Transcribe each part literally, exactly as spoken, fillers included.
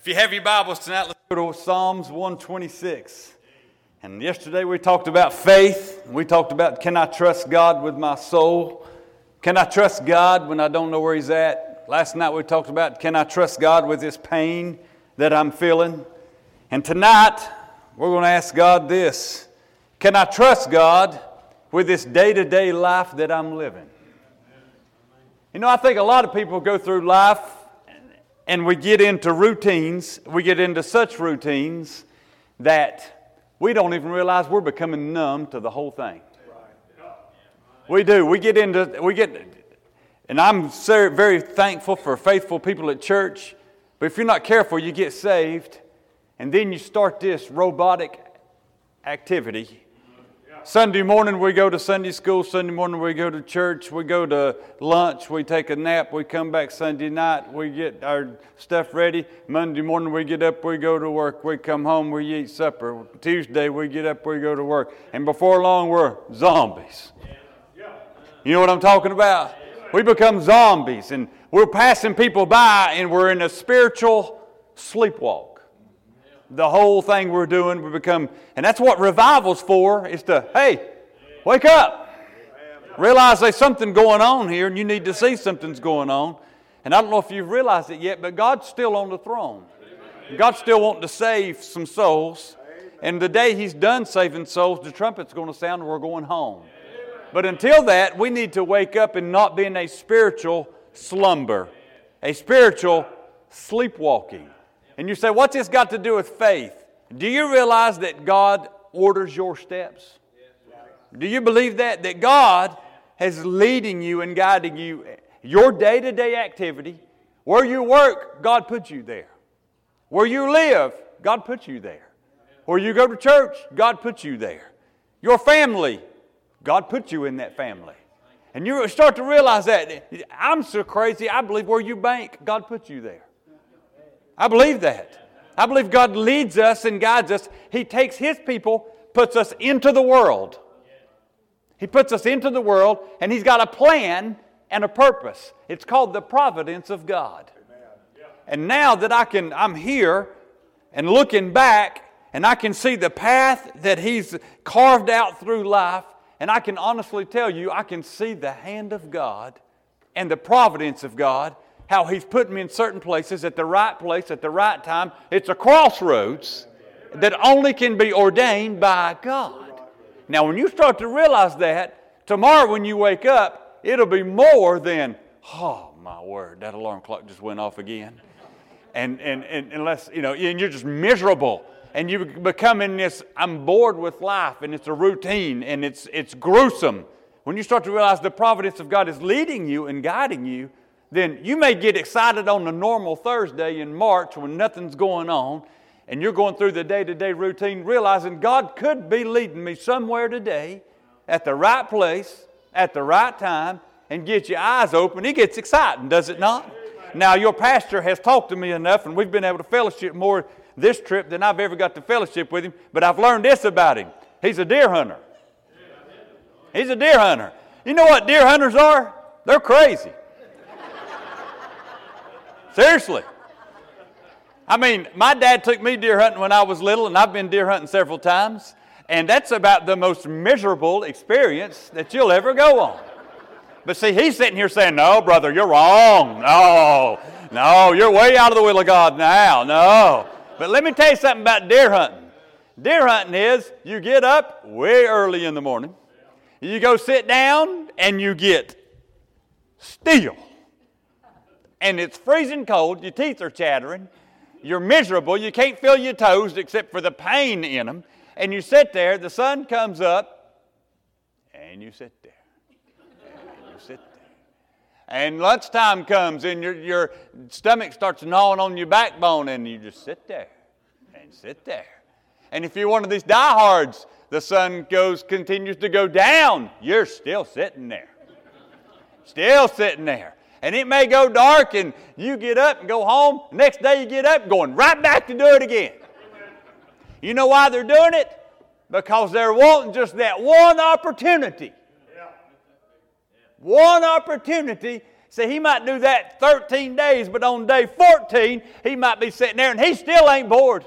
If you have your Bibles tonight, let's go to Psalms one twenty-six. And yesterday we talked about faith. We talked about, can I trust God with my soul? Can I trust God when I don't know where He's at? Last night we talked about, can I trust God with this pain that I'm feeling? And tonight we're going to ask God this. Can I trust God with this day-to-day life that I'm living? You know, I think a lot of people go through life and we get into routines. We get into such routines that we don't even realize we're becoming numb to the whole thing. We do. We get into, we get, and I'm very thankful for faithful people at church, but if you're not careful, you get saved, and then you start this robotic activity. Sunday morning we go to Sunday school, Sunday morning we go to church, we go to lunch, we take a nap, we come back Sunday night, we get our stuff ready. Monday morning we get up, we go to work, we come home, we eat supper. Tuesday we get up, we go to work. And before long we're zombies. You know what I'm talking about? We become zombies and we're passing people by and we're in a spiritual sleepwalk. The whole thing we're doing, we become, and that's what revival's for, is to, hey, wake up. Realize there's something going on here and you need to see something's going on. And I don't know if you've realized it yet, but God's still on the throne. God's still wanting to save some souls. And the day He's done saving souls, the trumpet's going to sound and we're going home. But until that, we need to wake up and not be in a spiritual slumber, a spiritual sleepwalking. And you say, what's this got to do with faith? Do you realize that God orders your steps? Do you believe that? That God is leading you and guiding you. Your day-to-day activity, where you work, God put you there. Where you live, God put you there. Where you go to church, God put you there. Your family, God put you in that family. And you start to realize that. I'm so crazy, I believe where you bank, God put you there. I believe that. I believe God leads us and guides us. He takes His people, puts us into the world. He puts us into the world, and He's got a plan and a purpose. It's called the providence of God. And now that I can, I'm here and looking back, and I can see the path that He's carved out through life, and I can honestly tell you, I can see the hand of God and the providence of God, how He's put me in certain places at the right place at the right time. It's a crossroads that only can be ordained by God. Now, when you start to realize that, tomorrow when you wake up, it'll be more than, oh, my word, that alarm clock just went off again. And, and, and unless, you know, and you're just miserable. And you become in this, I'm bored with life, and it's a routine, and it's it's gruesome. When you start to realize the providence of God is leading you and guiding you, then you may get excited on a normal Thursday in March when nothing's going on, and you're going through the day-to-day routine, realizing God could be leading me somewhere today at the right place, at the right time, and get your eyes open. It gets exciting, does it not? Now, your pastor has talked to me enough, and we've been able to fellowship more this trip than I've ever got to fellowship with him, but I've learned this about him. He's a deer hunter. He's a deer hunter. You know what deer hunters are? They're crazy. Seriously. I mean, my dad took me deer hunting when I was little, and I've been deer hunting several times, and that's about the most miserable experience that you'll ever go on. But see, he's sitting here saying, no, brother, you're wrong. No, no, you're way out of the will of God now. No. But let me tell you something about deer hunting. Deer hunting is you get up way early in the morning, you go sit down, and you get still. And it's freezing cold, your teeth are chattering, you're miserable, you can't feel your toes except for the pain in them, and you sit there, the sun comes up, and you sit there, and you sit there. And lunchtime comes, and your, your stomach starts gnawing on your backbone, and you just sit there, and sit there. And if you're one of these diehards, the sun goes continues to go down, you're still sitting there, still sitting there. And it may go dark and you get up and go home. Next day you get up going right back to do it again. You know why they're doing it? Because they're wanting just that one opportunity. One opportunity See, he might do that thirteen days, but on day fourteen, he might be sitting there and he still ain't bored.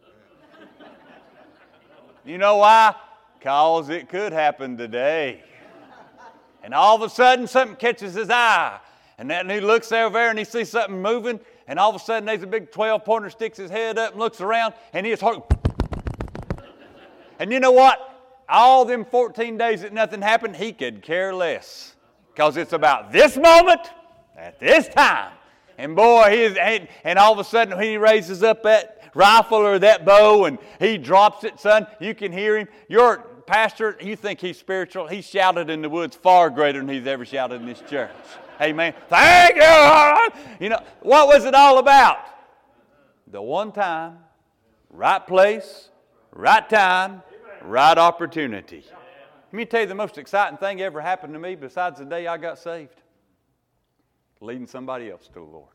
You know why? Because it could happen today. And all of a sudden, something catches his eye. And then he looks over there and he sees something moving. And all of a sudden, there's a big twelve-pointer, sticks his head up and looks around. And he is hard. And you know what? All them fourteen days that nothing happened, he could care less. Because it's about this moment, at this time. And boy, he is, and, and all of a sudden, he raises up that rifle or that bow and he drops it, son. You can hear him. Your pastor, you think he's spiritual. He shouted in the woods far greater than he's ever shouted in this church. Amen. Thank you, Lord. You know, what was it all about? The one time, right place, right time, right opportunity. Let me tell you the most exciting thing ever happened to me besides the day I got saved. Leading somebody else to the Lord.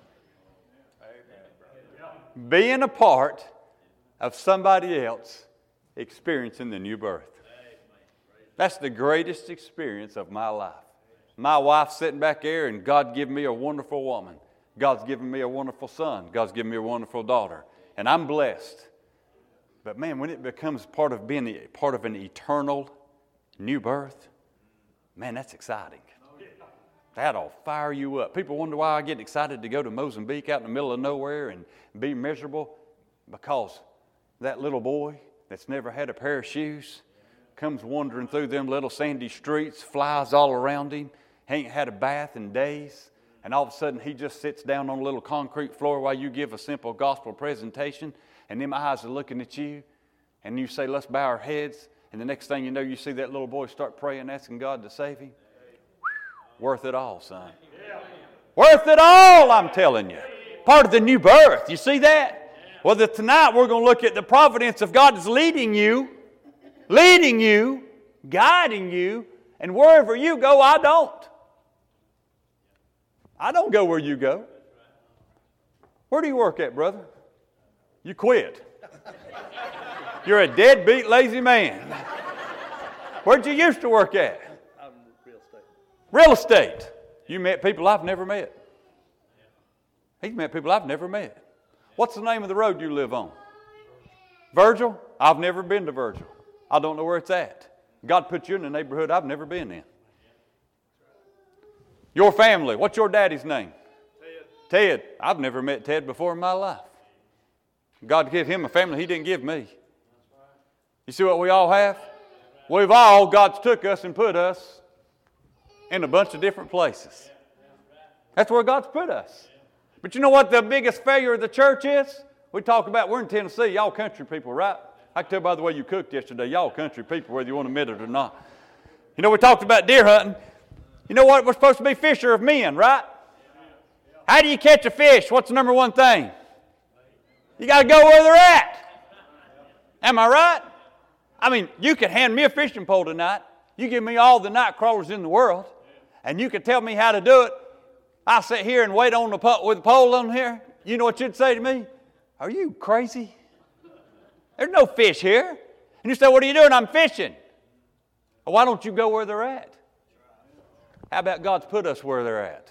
Being a part of somebody else experiencing the new birth. That's the greatest experience of my life. My wife's sitting back there and God given me a wonderful woman. God's given me a wonderful son. God's given me a wonderful daughter. And I'm blessed. But man, when it becomes part of being a, part of an eternal new birth, man, that's exciting. That'll fire you up. People wonder why I get excited to go to Mozambique out in the middle of nowhere and be miserable. Because that little boy that's never had a pair of shoes comes wandering through them little sandy streets, flies all around him, ain't had a bath in days, and all of a sudden he just sits down on a little concrete floor while you give a simple gospel presentation, and them eyes are looking at you, and you say, let's bow our heads, and the next thing you know, you see that little boy start praying, asking God to save him. Worth it all, son. Worth it all, I'm telling you. Part of the new birth. You see that? Well, the, tonight we're going to look at the providence of God is leading you, leading you, guiding you, and wherever you go, I don't. I don't go where you go. Where do you work at, brother? You quit. You're a deadbeat, lazy man. Where'd you used to work at? Real estate. You met people I've never met. He's met people I've never met. What's the name of the road you live on? Virgil? I've never been to Virgil. I don't know where it's at. God put you in a neighborhood I've never been in. Your family. What's your daddy's name? Ted. Ted. I've never met Ted before in my life. God gave him a family he didn't give me. You see what we all have? We've all, God's took us and put us in a bunch of different places. That's where God's put us. But you know what the biggest failure of the church is? We talk about, we're in Tennessee, y'all country people, right? I can tell by the way you cooked yesterday, y'all country people, whether you want to admit it or not. You know, we talked about deer hunting. You know what? We're supposed to be fisher of men, right? How do you catch a fish? What's the number one thing? You got to go where they're at. Am I right? I mean, you could hand me a fishing pole tonight. You give me all the night crawlers in the world, and you could tell me how to do it. I'll sit here and wait on the po- with the pole on here. You know what you'd say to me? Are you crazy? There's no fish here. And you say, what are you doing? I'm fishing. Well, why don't you go where they're at? How about God's put us where they're at?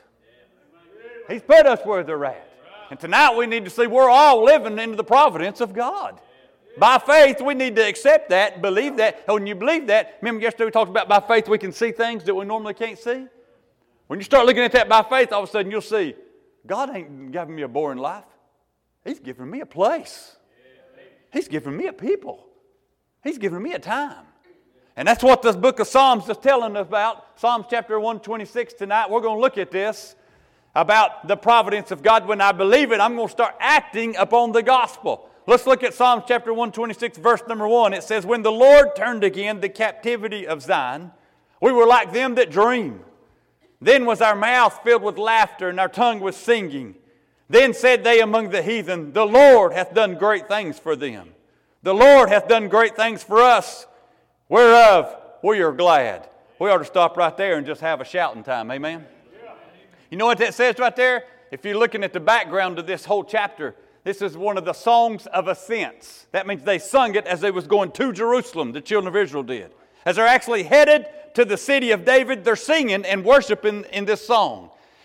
He's put us where they're at. And tonight we need to see we're all living into the providence of God. By faith, we need to accept that, believe that. And when you believe that, remember yesterday we talked about by faith we can see things that we normally can't see? When you start looking at that by faith, all of a sudden you'll see, God ain't giving me a boring life. He's giving me a place. He's giving me a people. He's giving me a time. And that's what this book of Psalms is telling us about. Psalms chapter one twenty-six tonight. We're going to look at this about the providence of God. When I believe it, I'm going to start acting upon the gospel. Let's look at Psalms chapter one twenty-six, verse number one. It says, when the Lord turned again the captivity of Zion, we were like them that dream. Then was our mouth filled with laughter, and our tongue was singing. Then said they among the heathen, the Lord hath done great things for them. The Lord hath done great things for us, whereof we are glad. We ought to stop right there and just have a shouting time, amen? You know what that says right there? If you're looking at the background of this whole chapter, this is one of the songs of ascents. That means they sung it as they was going to Jerusalem, the children of Israel did. As they're actually headed to the city of David, they're singing and worshiping in this song.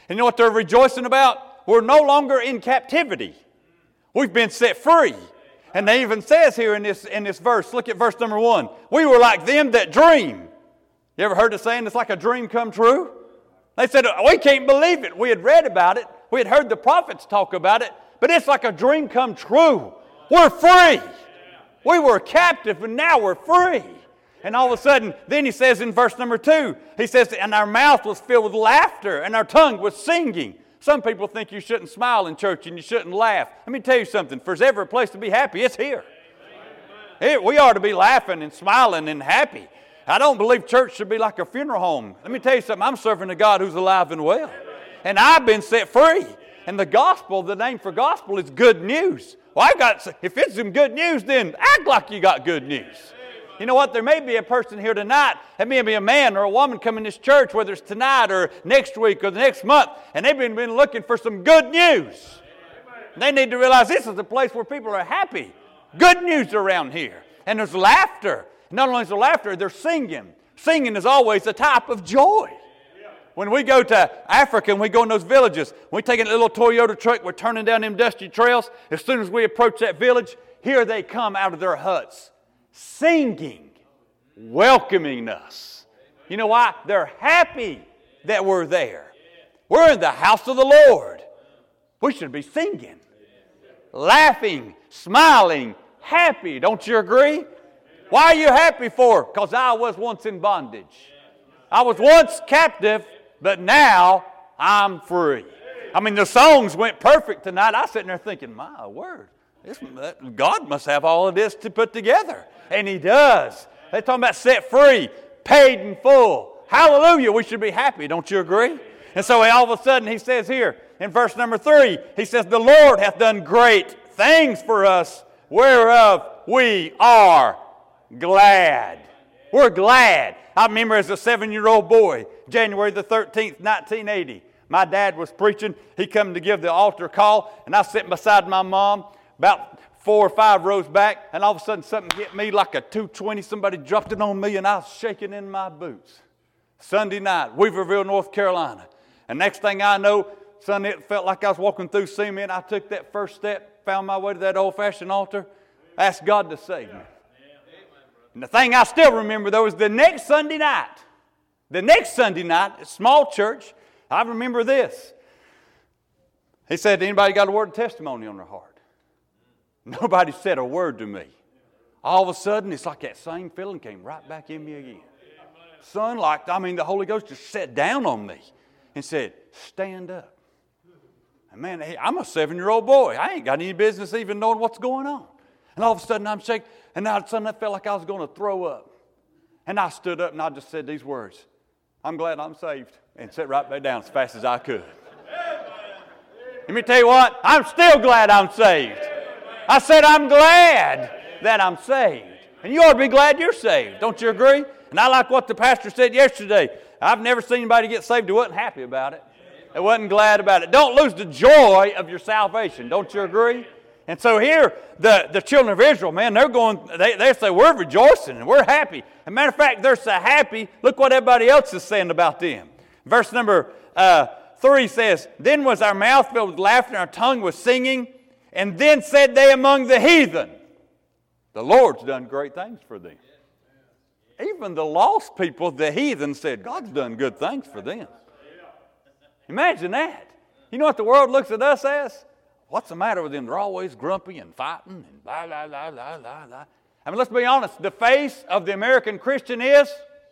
And you know what they're rejoicing about? We're no longer in captivity. We've been set free. And they even says here in this, in this verse, look at verse number one. We were like them that dream. You ever heard the saying, it's like a dream come true? They said, we can't believe it. We had read about it. We had heard the prophets talk about it. But it's like a dream come true. We're free. We were captive, and now we're free. And all of a sudden, then he says in verse number two, he says, and our mouth was filled with laughter, and our tongue was singing. Some people think you shouldn't smile in church and you shouldn't laugh. Let me tell you something. If there's ever a place to be happy, it's here. Here, we ought to be laughing and smiling and happy. I don't believe church should be like a funeral home. Let me tell you something. I'm serving a God who's alive and well. And I've been set free. And the gospel, the name for gospel is good news. Well, I got, if it's some good news, then act like you got good news. You know what? There may be a person here tonight, there may be a man or a woman coming to this church, whether it's tonight or next week or the next month, and they've been, been looking for some good news. They need to realize this is a place where people are happy. Good news around here. And there's laughter. Not only is there laughter, they're singing. Singing is always a type of joy. When we go to Africa and we go in those villages, we take a little Toyota truck, we're turning down them dusty trails. As soon as we approach that village, here they come out of their huts, singing, welcoming us. You know why? They're happy that we're there. We're in the house of the Lord. We should be singing, laughing, smiling, happy. Don't you agree? Why are you happy for? Because I was once in bondage. I was once captive, but now I'm free. I mean, the songs went perfect tonight. I was sitting there thinking, my word, this, God must have all of this to put together. And He does. They're talking about set free, paid in full. Hallelujah, we should be happy. Don't you agree? And so all of a sudden He says here in verse number three, He says, the Lord hath done great things for us, whereof we are glad. We're glad. I remember as a seven-year-old boy, January the thirteenth, nineteen eighty, my dad was preaching. He come to give the altar call, and I was sitting beside my mom about four or five rows back, and all of a sudden something hit me like a two twenty. Somebody dropped it on me, and I was shaking in my boots. Sunday night, Weaverville, North Carolina. And next thing I know, Sunday, it felt like I was walking through cement. I took that first step, found my way to that old-fashioned altar, asked God to save me. And the thing I still remember, though, is the next Sunday night. The next Sunday night, a small church, I remember this. He said, anybody got a word of testimony on their heart? Nobody said a word to me. All of a sudden, it's like that same feeling came right back in me again. Son, like, I mean, the Holy Ghost just sat down on me and said, stand up. And man, I'm a seven-year-old boy. I ain't got any business even knowing what's going on. And all of a sudden, I'm shaking. And all of a sudden, I felt like I was going to throw up. And I stood up and I just said these words. I'm glad I'm saved. And sat right back down as fast as I could. Let me tell you what. I'm still glad I'm saved. I said I'm glad that I'm saved. And you ought to be glad you're saved. Don't you agree? And I like what the pastor said yesterday. I've never seen anybody get saved who wasn't happy about it. Who wasn't glad about it. Don't lose the joy of your salvation. Don't you agree? And so here, the, the children of Israel, man, they're going, they, they say, we're rejoicing and we're happy. As a matter of fact, they're so happy, look what everybody else is saying about them. Verse number uh, three says, then was our mouth filled with laughter and our tongue was singing. And then said they among the heathen, the Lord's done great things for them. Even the lost people, the heathen, said, God's done good things for them. Imagine that. You know what the world looks at us as? What's the matter with them? They're always grumpy and fighting and blah, blah, blah, blah, blah, blah. I mean, let's be honest. The face of the American Christian is?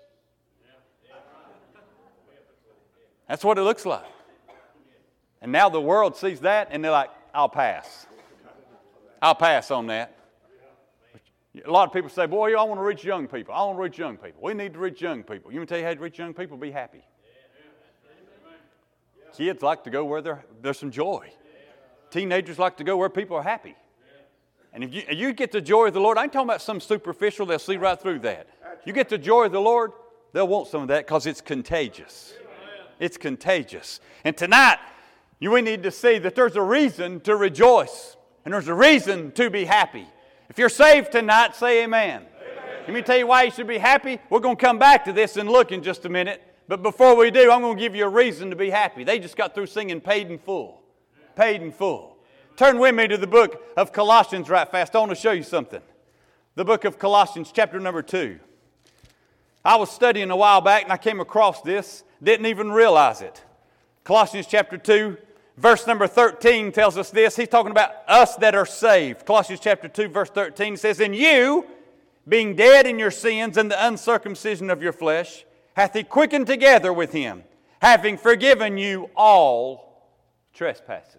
That's what it looks like. And now the world sees that and they're like, I'll pass. I'll pass on that. A lot of people say, boy, I want to reach young people. I want to reach young people. We need to reach young people. You want me to tell you how to reach young people? Be happy. Kids like to go where there, there's some joy. Teenagers like to go where people are happy. And if you, if you get the joy of the Lord, I ain't talking about some superficial, they'll see right through that. You get the joy of the Lord, they'll want some of that because it's contagious. It's contagious. And tonight, you, we need to see that there's a reason to rejoice. And there's a reason to be happy. If you're saved tonight, say amen. Amen. Let me tell you why you should be happy. We're going to come back to this and look in just a minute. But before we do, I'm going to give you a reason to be happy. They just got through singing Paid in Full. Paid in Full. Turn with me to the book of Colossians right fast. I want to show you something. The book of Colossians, chapter number two. I was studying a while back and I came across this. Didn't even realize it. Colossians chapter two, verse number thirteen tells us this. He's talking about us that are saved. Colossians chapter two, verse thirteen says, "And you, being dead in your sins and the uncircumcision of your flesh, hath He quickened together with Him, having forgiven you all trespasses."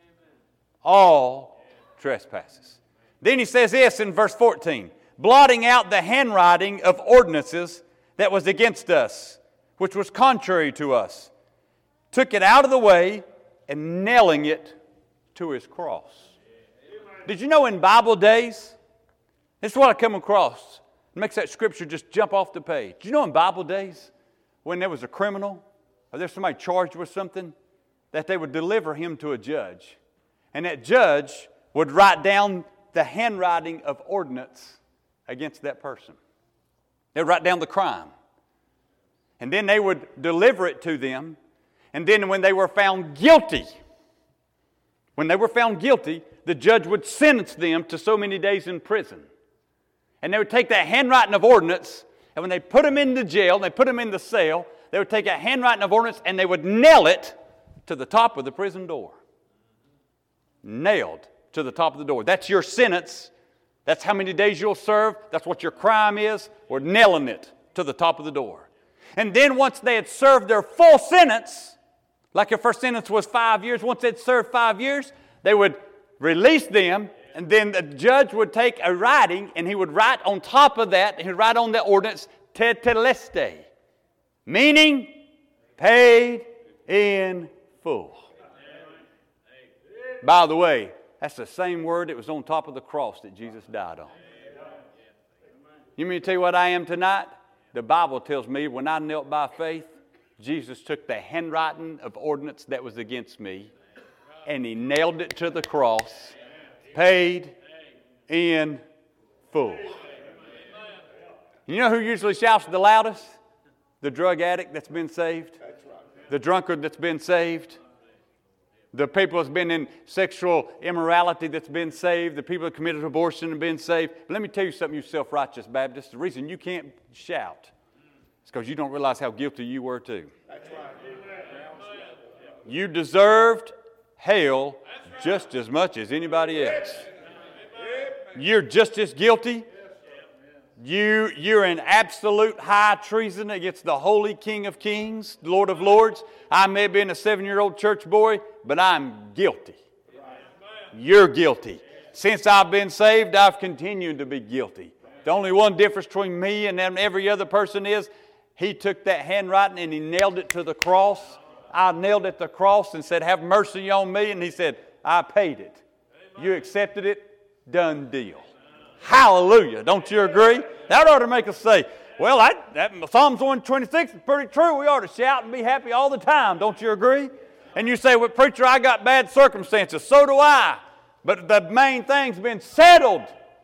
All trespasses. Then he says this in verse fourteen, "Blotting out the handwriting of ordinances that was against us, which was contrary to us, took it out of the way, and nailing it to His cross." Did you know in Bible days, this is what I come across. It makes that scripture just jump off the page. Do you know in Bible days, when there was a criminal, or there's somebody charged with something, that they would deliver him to a judge. And that judge would write down the handwriting of ordinance against that person. They'd write down the crime. And then they would deliver it to them. And then when they were found guilty, when they were found guilty, the judge would sentence them to so many days in prison. And they would take that handwriting of ordinance, and when they put them in the jail, they put them in the cell, they would take a handwriting of ordinance and they would nail it to the top of the prison door. Nailed to the top of the door. That's your sentence. That's how many days you'll serve. That's what your crime is. We're nailing it to the top of the door. And then once they had served their full sentence, like your first sentence was five years, once they'd served five years, they would release them, and then the judge would take a writing, and he would write on top of that, he'd write on the ordinance, tetelestai, meaning paid in full. By the way, that's the same word that was on top of the cross that Jesus died on. You mean to tell you what I am tonight? The Bible tells me when I knelt by faith, Jesus took the handwriting of ordinance that was against me and He nailed it to the cross, paid in full. You know who usually shouts the loudest? The drug addict that's been saved. The drunkard that's been saved. The people that's been in sexual immorality that's been saved. The people that committed abortion and been saved. But let me tell you something, you self-righteous Baptists. The reason you can't shout is because you don't realize how guilty you were too. That's right. You deserved hell just as much as anybody else. You're just as guilty. You, you're in absolute high treason against the Holy King of Kings, Lord of Lords. I may have been a seven-year-old church boy, but I'm guilty. You're guilty. Since I've been saved, I've continued to be guilty. The only one difference between me and every other person is He took that handwriting and He nailed it to the cross. I nailed it to the cross and said, "Have mercy on me." And He said, "I paid it. You accepted it. Done deal." Hallelujah. Don't you agree? That ought to make us say, well, I, that, Psalms one twenty-six is pretty true. We ought to shout and be happy all the time. Don't you agree? And you say, well, preacher, I got bad circumstances. So do I. But the main thing's been settled.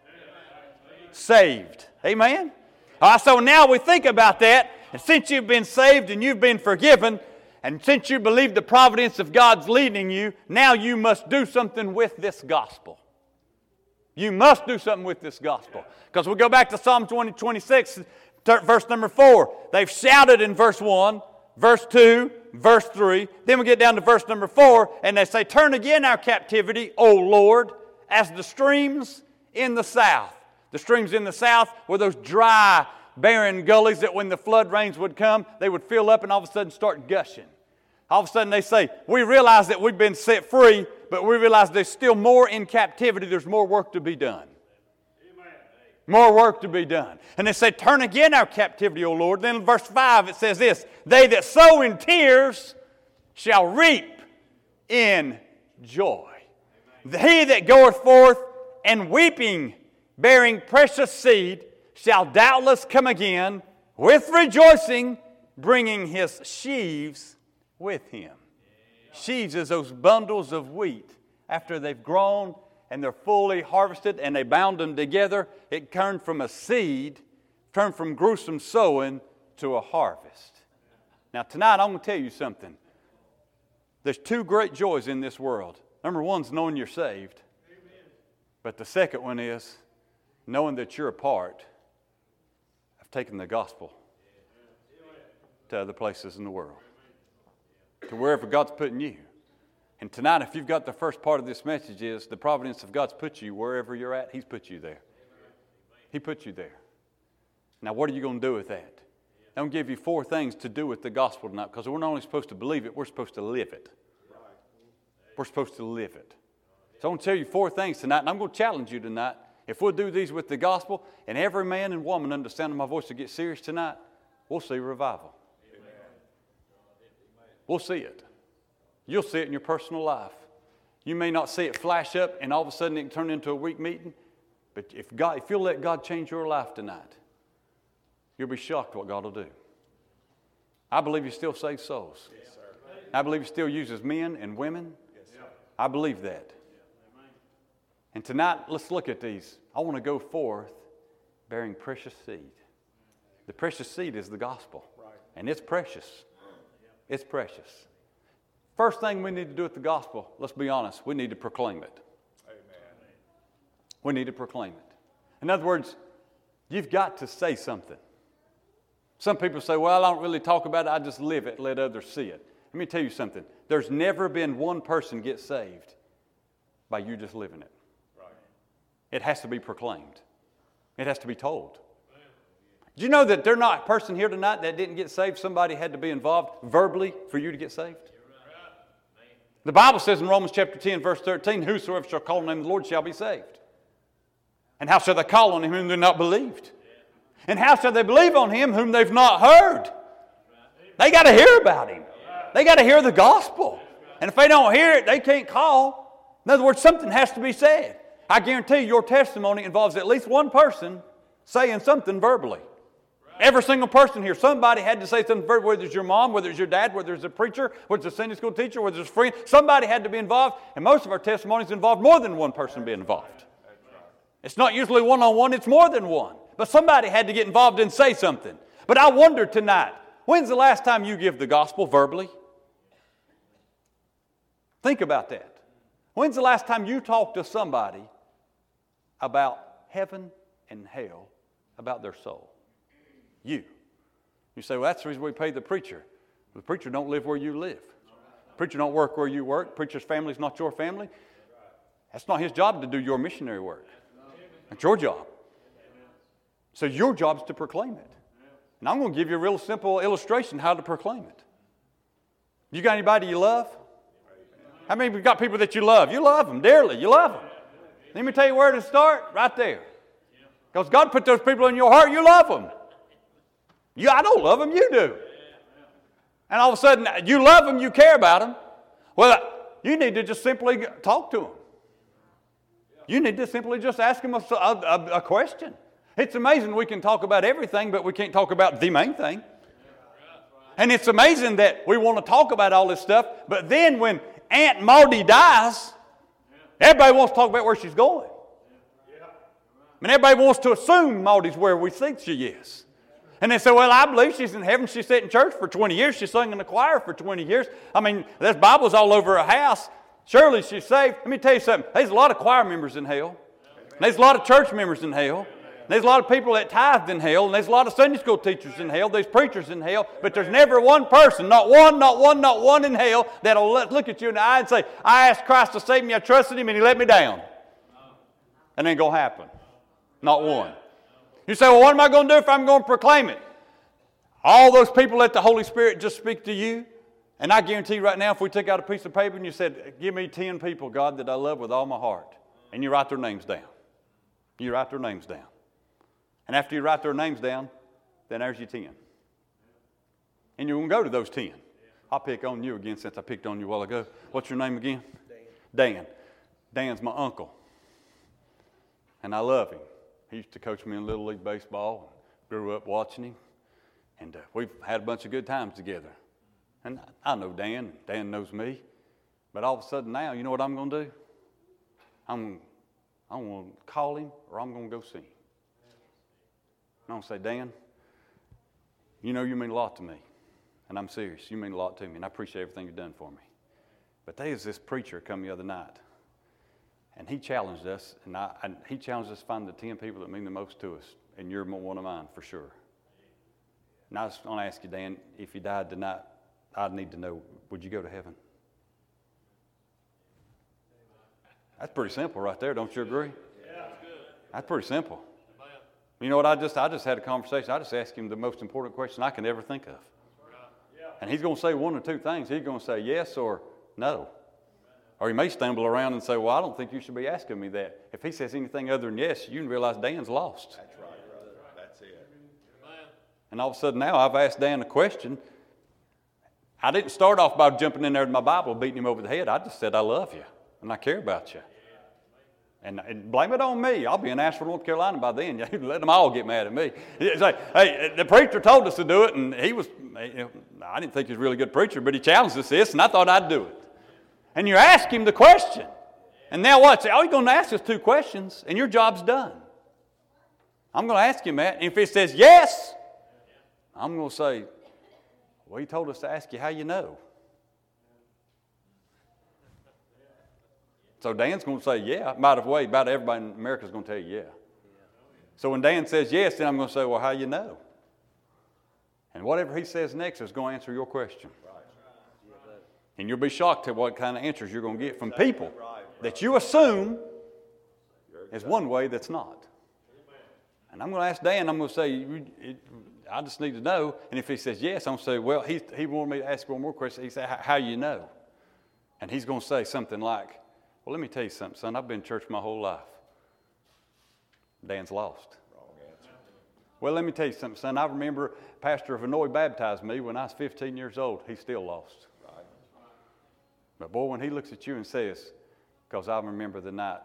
Saved. Amen? All right, so now we think about that. And since you've been saved and you've been forgiven, and since you believe the providence of God's leading you, now you must do something with this gospel. You must do something with this gospel. Because we go back to Psalms one twenty-six, verse number four. They've shouted in verse one, verse two, verse three. Then we get down to verse number four, and they say, "Turn again our captivity, O Lord, as the streams in the south." The streams in the south were those dry, barren gullies that when the flood rains would come, they would fill up and all of a sudden start gushing. All of a sudden they say, we realize that we've been set free, but we realize there's still more in captivity. There's more work to be done. Amen. More work to be done. And they say, "Turn again our captivity, O Lord." Then in verse five it says this, "They that sow in tears shall reap in joy. Amen. He that goeth forth and weeping, bearing precious seed, shall doubtless come again with rejoicing, bringing his sheaves with him." Sheaves is those bundles of wheat after they've grown and they're fully harvested and they bound them together. It turned from a seed, turned from gruesome sowing to a harvest. Now, tonight, I'm going to tell you something. There's two great joys in this world. Number one is knowing you're saved. But the second one is knowing that you're a part of taking the gospel to other places in the world, to wherever God's putting you. And tonight, if you've got the first part of this message is the providence of God's put you wherever you're at, He's put you there. He put you there. Now, what are you going to do with that? I'm going to give you four things to do with the gospel tonight, because we're not only supposed to believe it, we're supposed to live it. We're supposed to live it. So I'm going to tell you four things tonight, and I'm going to challenge you tonight. If we'll do these with the gospel, and every man and woman under the sound of my voice to get serious tonight, we'll see revival. Amen. We'll see it. You'll see it in your personal life. You may not see it flash up, and all of a sudden it can turn into a week meeting, but if God, if you'll let God change your life tonight, you'll be shocked what God will do. I believe He still saves souls. Yes, sir. I believe He still uses men and women. Yes, sir. I believe that. And tonight, let's look at these. I want to go forth bearing precious seed. The precious seed is the gospel. Right. And it's precious. It's precious. First thing we need to do with the gospel, let's be honest, we need to proclaim it. Amen. We need to proclaim it. In other words, you've got to say something. Some people say, well, I don't really talk about it, I just live it, let others see it. Let me tell you something. There's never been one person get saved by you just living it. Right. It has to be proclaimed. It has to be told. Do you know that there's not a person here tonight that didn't get saved? Somebody had to be involved verbally for you to get saved. The Bible says in Romans chapter ten, verse thirteen, whosoever shall call on the name of the Lord shall be saved. And how shall they call on Him whom they've not believed? And how shall they believe on Him whom they've not heard? They got to hear about Him. They got to hear the gospel. And if they don't hear it, they can't call. In other words, something has to be said. I guarantee you your testimony involves at least one person saying something verbally. Every single person here, somebody had to say something verbally, whether it's your mom, whether it's your dad, whether it's a preacher, whether it's a Sunday school teacher, whether it's a friend. Somebody had to be involved, and most of our testimonies involve more than one person being involved. It's not usually one-on-one, it's more than one. But somebody had to get involved and say something. But I wonder tonight, when's the last time you give the gospel verbally? Think about that. When's the last time you talked to somebody about heaven and hell, about their soul? You. You say, well, that's the reason we pay the preacher. The preacher don't live where you live. The preacher don't work where you work. The preacher's family is not your family. That's not his job to do your missionary work. That's your job. So your job is to proclaim it. And I'm going to give you a real simple illustration how to proclaim it. You got anybody you love? How many of you got people that you love? You love them dearly. You love them. Let me tell you where to start. Right there. Because God put those people in your heart. You love them. You, I don't love them. You do. And all of a sudden, you love them. You care about them. Well, you need to just simply talk to them. You need to simply just ask them a, a, a question. It's amazing we can talk about everything, but we can't talk about the main thing. And it's amazing that we want to talk about all this stuff, but then when Aunt Maudie dies, everybody wants to talk about where she's going. I mean, everybody wants to assume Maudie's where we think she is. And they say, well, I believe she's in heaven. She sat in church for twenty years. She sung in the choir for twenty years. I mean, there's Bibles all over her house. Surely she's saved. Let me tell you something. There's a lot of choir members in hell. There's a lot of church members in hell. There's a lot of people that tithed in hell. And there's a lot of Sunday school teachers in hell. There's preachers in hell. But there's never one person, not one, not one, not one in hell that'll look at you in the eye and say, I asked Christ to save me. I trusted Him and He let me down. It ain't going to happen. Not one. You say, well, what am I going to do if I'm going to proclaim it? All those people let the Holy Spirit just speak to you. And I guarantee you right now, if we took out a piece of paper and you said, give me ten people, God, that I love with all my heart. And you write their names down. You write their names down. And after you write their names down, then there's your ten. And you're going to go to those ten. I'll pick on you again since I picked on you a while ago. What's your name again? Dan. Dan. Dan's my uncle. And I love him. He used to coach me in Little League Baseball. Grew up watching him. And uh, we've had a bunch of good times together. And I know Dan. Dan knows me. But all of a sudden now, you know what I'm going to do? I'm, I'm going to call him or I'm going to go see him. And I'm going to say, Dan, you know you mean a lot to me. And I'm serious. You mean a lot to me, and I appreciate everything you've done for me. But there was this preacher come the other night, and he challenged us, and, I, and he challenged us to find the ten people that mean the most to us, and you're one of mine for sure. And I just want to ask you, Dan, if you died tonight, I'd need to know, would you go to heaven? That's pretty simple right there, don't you agree? Yeah. That's pretty simple. You know what, I just I just had a conversation. I just asked him the most important question I can ever think of. And he's going to say one or two things. He's going to say yes or no. Or he may stumble around and say, well, I don't think you should be asking me that. If he says anything other than yes, you can realize Dan's lost. That's right, brother. That's it. And all of a sudden now I've asked Dan a question. I didn't start off by jumping in there with my Bible, beating him over the head. I just said, I love you, and I care about you. And, and blame it on me. I'll be in Asheville, North Carolina by then. Let them all get mad at me. It's like, hey, the preacher told us to do it, and he was, you know, I didn't think he was a really good preacher, but he challenged us this, and I thought I'd do it. And you ask him the question. And now what? Say, oh, you're going to ask us two questions, and your job's done. I'm going to ask him that, and if he says yes, I'm going to say, well, he told us to ask you how you know. So Dan's going to say, yeah. By the way, about everybody in America is going to tell you, yeah. So when Dan says yes, then I'm going to say, well, how you know? And whatever he says next is going to answer your question. And you'll be shocked at what kind of answers you're going to get from people that you assume is one way that's not. And I'm going to ask Dan, I'm going to say, I just need to know. And if he says yes, I'm going to say, well, he, he wanted me to ask one more question. He said, how you know? And he's going to say something like, well, let me tell you something, son. I've been in church my whole life. Dan's lost. Wrong answer. Well, let me tell you something, son. I remember Pastor Vanoy baptized me when I was fifteen years old. He's still lost. Right. But boy, when he looks at you and says, because I remember the night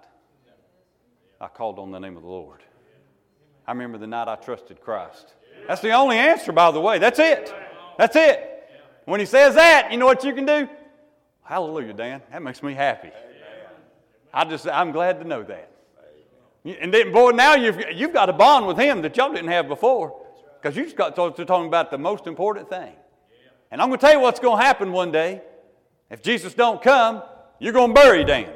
I called on the name of the Lord. I remember the night I trusted Christ. That's the only answer, by the way. That's it. That's it. When he says that, you know what you can do? Hallelujah, Dan. That makes me happy. I just, I'm glad to know that. And then, boy, now you've, you've got a bond with him that y'all didn't have before. Because you just got to, to talking about the most important thing. And I'm going to tell you what's going to happen one day. If Jesus don't come, you're going to bury Dan.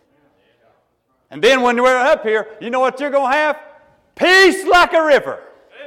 And then when we're up here, you know what you're going to have? Peace like a river.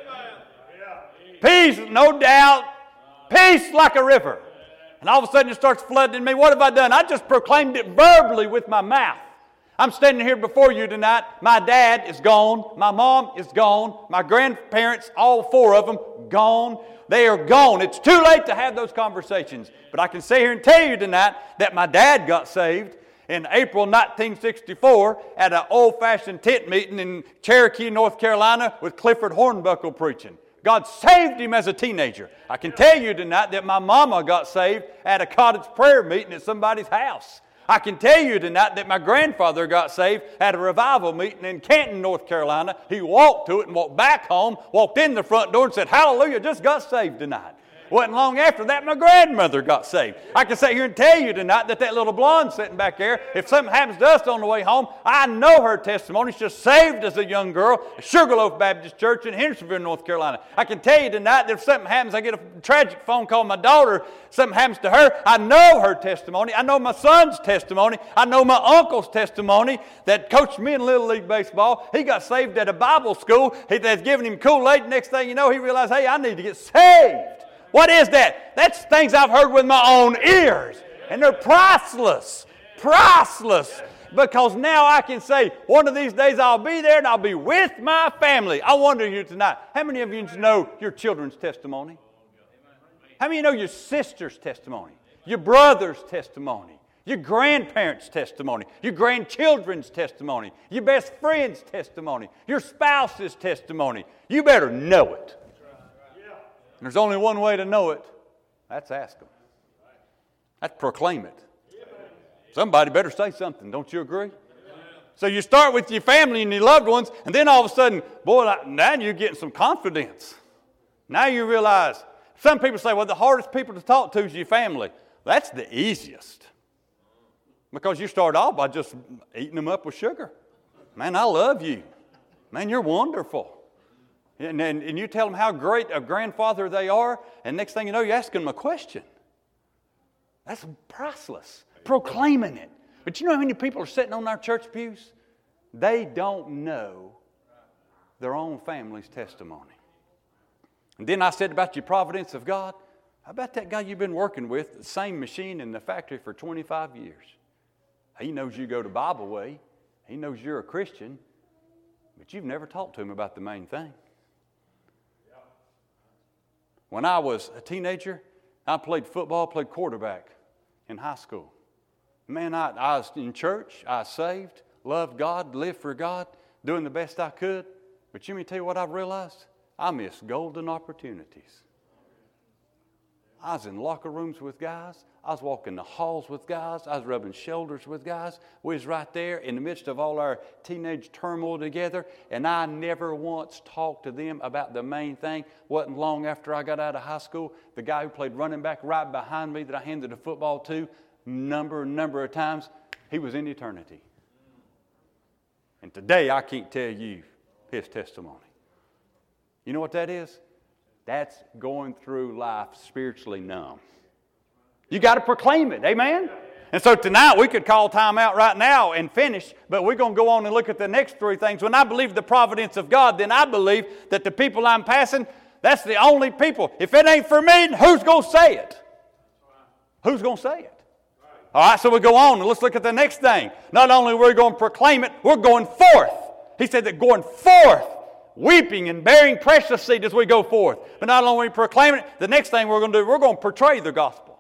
Peace, no doubt. Peace like a river. And all of a sudden it starts flooding in me. What have I done? I just proclaimed it verbally with my mouth. I'm standing here before you tonight. My dad is gone. My mom is gone. My grandparents, all four of them, gone. They are gone. It's too late to have those conversations. But I can sit here and tell you tonight that my dad got saved in April nineteen sixty-four at an old-fashioned tent meeting in Cherokee, North Carolina with Clifford Hornbuckle preaching. God saved him as a teenager. I can tell you tonight that my mama got saved at a cottage prayer meeting at somebody's house. I can tell you tonight that my grandfather got saved at a revival meeting in Canton, North Carolina. He walked to it and walked back home, walked in the front door and said, hallelujah, just got saved tonight. Wasn't long after that, my grandmother got saved. I can sit here and tell you tonight that that little blonde sitting back there, if something happens to us on the way home, I know her testimony. She's saved as a young girl at Sugarloaf Baptist Church in Hendersonville, North Carolina. I can tell you tonight that if something happens, I get a tragic phone call, my daughter, something happens to her, I know her testimony. I know my son's testimony. I know my uncle's testimony that coached me in Little League Baseball. He got saved at a Bible school. He, they've given him Kool-Aid. Next thing you know, he realized, hey, I need to get saved. What is that? That's things I've heard with my own ears. And they're priceless. Priceless. Because now I can say, one of these days I'll be there and I'll be with my family. I wonder you tonight, how many of you know your children's testimony? How many of you know your sister's testimony? Your brother's testimony? Your grandparents' testimony? Your grandchildren's testimony? Your best friend's testimony? Your spouse's testimony? You better know it. And there's only one way to know it. That's ask them. That's proclaim it. Somebody better say something. Don't you agree? So you start with your family and your loved ones, and then all of a sudden, boy, now you're getting some confidence. Now you realize, some people say, well, the hardest people to talk to is your family. That's the easiest. Because you start off by just eating them up with sugar. Man, I love you. Man, you're wonderful. And, and, and you tell them how great a grandfather they are, and next thing you know, you're asking them a question. That's priceless. Proclaiming it. But you know how many people are sitting on our church pews? They don't know their own family's testimony. And then I said about your providence of God. How about that guy you've been working with, the same machine in the factory for twenty-five years? He knows you go to Bible Way. He knows you're a Christian. But you've never talked to him about the main thing. When I was a teenager, I played football, played quarterback in high school. Man, I, I was in church. I was saved, loved God, lived for God, doing the best I could. But you let me tell you what I've realized? I missed golden opportunities. I was in locker rooms with guys. I was walking the halls with guys. I was rubbing shoulders with guys. We was right there in the midst of all our teenage turmoil together, and I never once talked to them about the main thing. Wasn't long after I got out of high school, the guy who played running back right behind me that I handed the football to, number, number of times, he was in eternity. And today I can't tell you his testimony. You know what that is? That's going through life spiritually numb. You got to proclaim it, amen? And so tonight we could call time out right now and finish, but we're going to go on and look at the next three things. When I believe the providence of God, then I believe that the people I'm passing, that's the only people. If it ain't for me, who's going to say it? Who's going to say it? All right, so we go on and let's look at the next thing. Not only are we going to proclaim it, we're going forth. He said that going forth, weeping and bearing precious seed as we go forth. But not only are we proclaiming it, the next thing we're going to do, we're going to portray the gospel.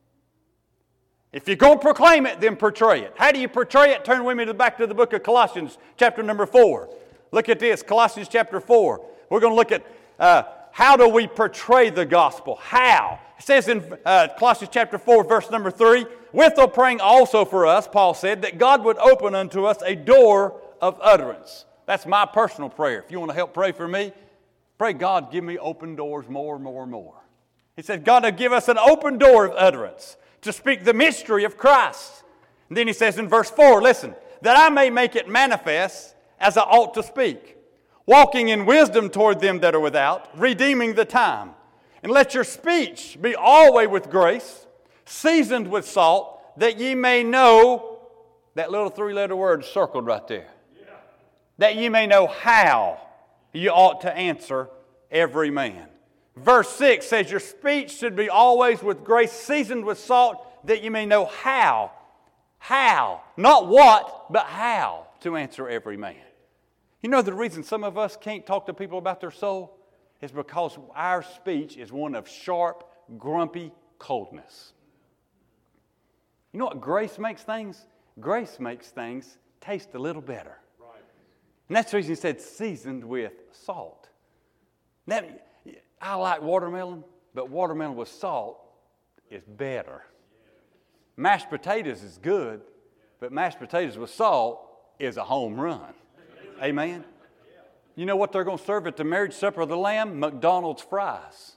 If you're going to proclaim it, then portray it. How do you portray it? Turn with me to back to the book of Colossians, chapter number four. Look at this, Colossians chapter four. We're going to look at uh, how do we portray the gospel? How? It says in uh, Colossians chapter four, verse number three, withal praying also for us, Paul said, that God would open unto us a door of utterance. That's my personal prayer. If you want to help pray for me, pray God give me open doors more, more, more. He said God will give us an open door of utterance to speak the mystery of Christ. And then he says in verse four, listen, that I may make it manifest as I ought to speak, walking in wisdom toward them that are without, redeeming the time. And let your speech be always with grace, seasoned with salt, that ye may know, that little three-letter word circled right there, that ye may know how you ought to answer every man. Verse six says, your speech should be always with grace, seasoned with salt, that you may know how, how, not what, but how to answer every man. You know the reason some of us can't talk to people about their soul is because our speech is one of sharp, grumpy coldness. You know what grace makes things? Grace makes things taste a little better. And that's the reason he said seasoned with salt. Now, I like watermelon, but watermelon with salt is better. Mashed potatoes is good, but mashed potatoes with salt is a home run. Amen? You know what they're going to serve at the marriage supper of the Lamb? McDonald's fries.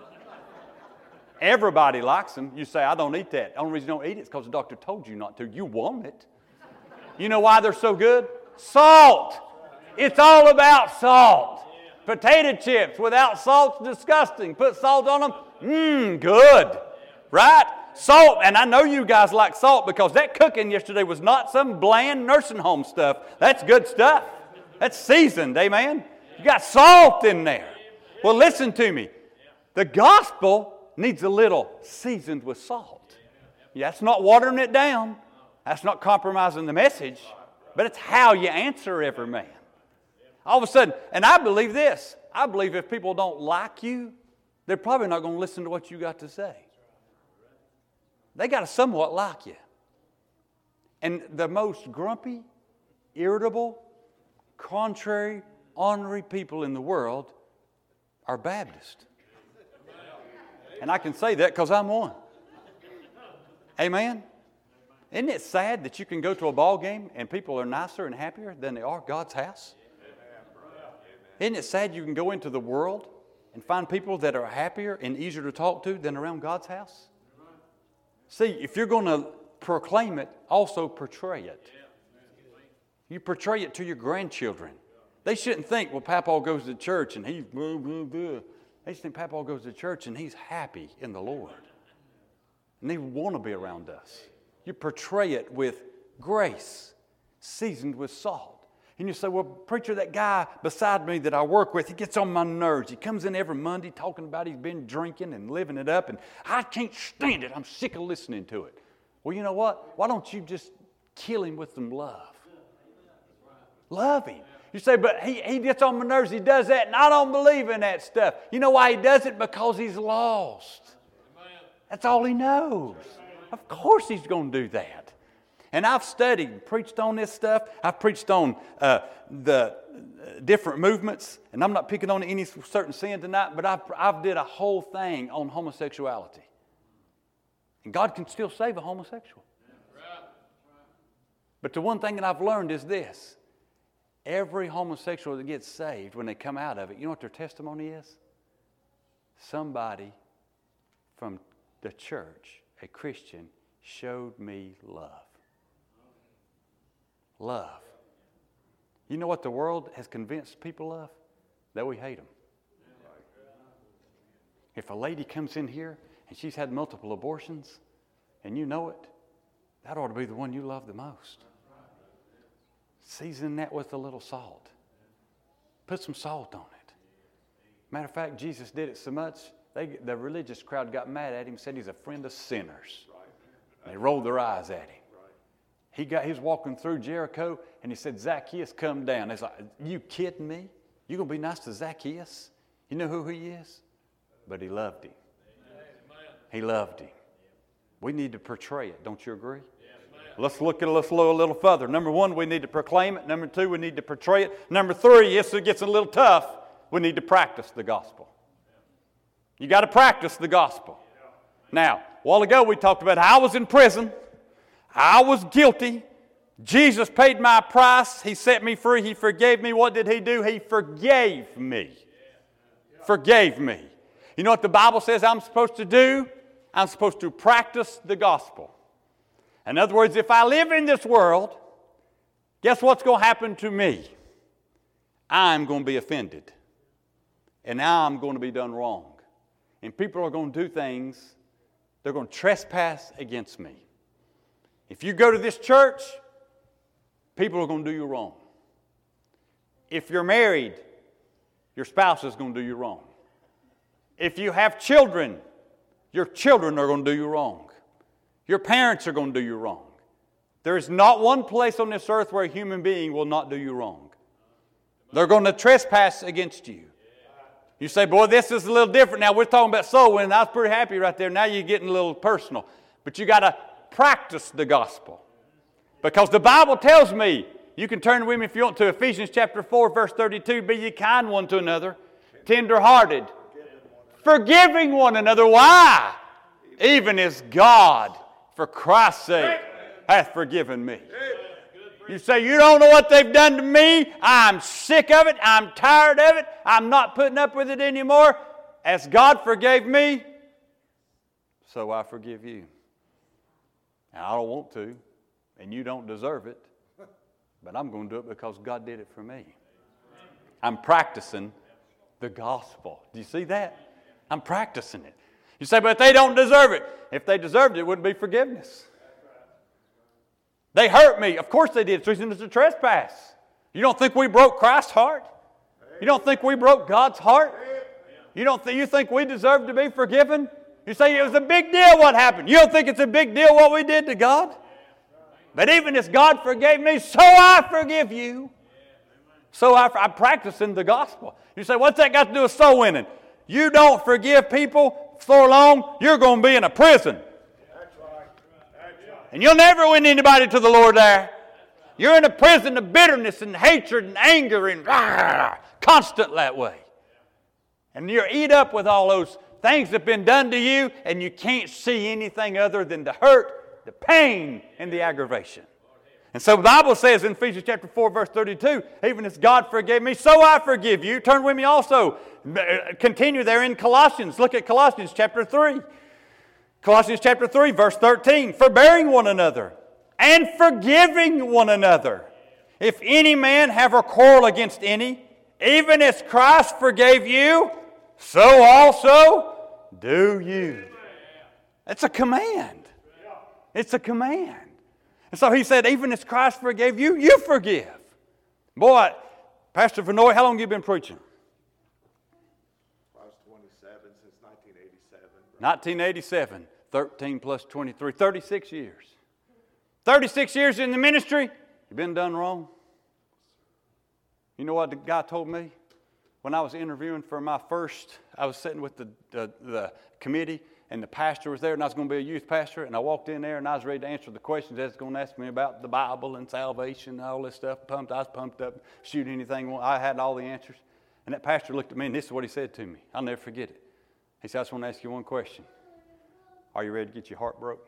Everybody likes them. You say, I don't eat that. The only reason you don't eat it is because the doctor told you not to. You want it. You know why they're so good? Salt. It's all about salt. Potato chips without salt's disgusting. Put salt on them, mmm, good. Right? Salt, and I know you guys like salt because that cooking yesterday was not some bland nursing home stuff. That's good stuff. That's seasoned, amen? You got salt in there. Well, listen to me. The gospel needs a little seasoned with salt. Yeah, that's not watering it down. That's not compromising the message. But it's how you answer every man. All of a sudden, and I believe this. I believe if people don't like you, they're probably not going to listen to what you got to say. They got to somewhat like you. And the most grumpy, irritable, contrary, ornery people in the world are Baptists. And I can say that because I'm one. Amen? Isn't it sad that you can go to a ball game and people are nicer and happier than they are God's house? Isn't it sad you can go into the world and find people that are happier and easier to talk to than around God's house? See, if you're going to proclaim it, also portray it. You portray it to your grandchildren. They shouldn't think, well, Papaw goes to church and he's blah, blah, blah. They should think Papaw goes to church and he's happy in the Lord. And they want to be around us. You portray it with grace, seasoned with salt. And you say, well, preacher, that guy beside me that I work with, he gets on my nerves. He comes in every Monday talking about he's been drinking and living it up, and I can't stand it. I'm sick of listening to it. Well, you know what? Why don't you just kill him with some love? Love him. You say, but he, he gets on my nerves. He does that, and I don't believe in that stuff. You know why he does it? Because he's lost. That's all he knows. Of course he's going to do that. And I've studied and preached on this stuff. I've preached on uh, the different movements. And I'm not picking on any certain sin tonight, but I've, I've did a whole thing on homosexuality. And God can still save a homosexual. But the one thing that I've learned is this. Every homosexual that gets saved, when they come out of it, you know what their testimony is? Somebody from the church, a Christian, showed me love. Love. You know what the world has convinced people of? That we hate them. If a lady comes in here and she's had multiple abortions and you know it, that ought to be the one you love the most. Season that with a little salt. Put some salt on it. Matter of fact, Jesus did it so much, they, the religious crowd got mad at him and said he's a friend of sinners. They rolled their eyes at him. He got, he was walking through Jericho, and he said, Zacchaeus, come down. It's like, you kidding me? You going to be nice to Zacchaeus? You know who he is? But he loved him. He loved him. We need to portray it. Don't you agree? Let's look at it, let's look a little further. Number one, we need to proclaim it. Number two, we need to portray it. Number three, yes, it gets a little tough. We need to practice the gospel. You got to practice the gospel. Now, a while ago we talked about how I was in prison. I was guilty. Jesus paid my price. He set me free. He forgave me. What did He do? He forgave me. Forgave me. You know what the Bible says I'm supposed to do? I'm supposed to practice the gospel. In other words, if I live in this world, guess what's going to happen to me? I'm going to be offended. And now I'm going to be done wrong. And people are going to do things, they're going to trespass against me. If you go to this church, people are going to do you wrong. If you're married, your spouse is going to do you wrong. If you have children, your children are going to do you wrong. Your parents are going to do you wrong. There is not one place on this earth where a human being will not do you wrong. They're going to trespass against you. You say, boy, this is a little different. Now, we're talking about soul winning. I was pretty happy right there. Now you're getting a little personal. But you got to practice the gospel. Because the Bible tells me, you can turn with me if you want to, Ephesians chapter four, verse thirty-two, be ye kind one to another, tender-hearted, forgiving one another. Why? Even as God, for Christ's sake, hath forgiven me. You say, you don't know what they've done to me. I'm sick of it. I'm tired of it. I'm not putting up with it anymore. As God forgave me, so I forgive you. And I don't want to, and you don't deserve it, but I'm going to do it because God did it for me. I'm practicing the gospel. Do you see that? I'm practicing it. You say, but they don't deserve it. If they deserved it, it wouldn't be forgiveness. They hurt me. Of course they did. It's reason it's a trespass. You don't think we broke Christ's heart? You don't think we broke God's heart? You don't th- you think we deserve to be forgiven? You say it was a big deal what happened. You don't think it's a big deal what we did to God? But even as God forgave me, so I forgive you. So I, I'm practicing the gospel. You say, what's that got to do with soul winning? You don't forgive people for long, you're going to be in a prison. And you'll never win anybody to the Lord there. You're in a prison of bitterness and hatred and anger and rah, constant that way. And you're eat up with all those things that have been done to you, and you can't see anything other than the hurt, the pain, and the aggravation. And so the Bible says in Ephesians chapter four, verse thirty-two, even as God forgave me, so I forgive you. Turn with me also. Continue there in Colossians. Look at Colossians chapter three. Colossians chapter three, verse thirteen, forbearing one another and forgiving one another. If any man have a quarrel against any, even as Christ forgave you, so also do you. It's a command. It's a command. And so he said, even as Christ forgave you, you forgive. Boy, Pastor Vanoy, how long have you been preaching? I was twenty-seven since nineteen eighty-seven. nineteen eighty-seven, thirteen plus twenty-three, thirty-six years. thirty-six years in the ministry, you've been done wrong. You know what the guy told me? When I was interviewing for my first, I was sitting with the, the, the committee, and the pastor was there, and I was going to be a youth pastor, and I walked in there, and I was ready to answer the questions that's going to ask me about the Bible and salvation and all this stuff. Pumped, I was pumped up, shoot anything. I had all the answers. And that pastor looked at me, and this is what he said to me. I'll never forget it. He said, I just want to ask you one question. Are you ready to get your heart broke?